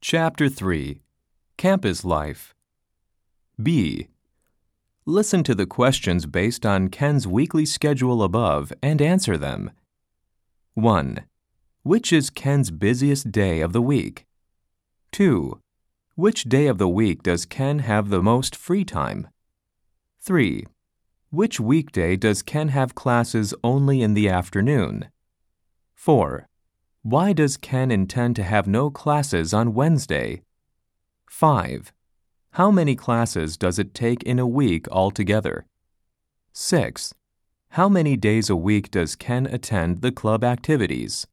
Chapter 3 Campus Life. B. Listen to the questions based on Ken's weekly schedule above and answer them. 1. Which is Ken's busiest day of the week? 2. Which day of the week does Ken have the most free time? 3. Which weekday does Ken have classes only in the afternoon? 4. Why does Ken intend to have no classes on Wednesday? 5. How many classes does it take in a week altogether? 6. How many days a week does Ken attend the club activities?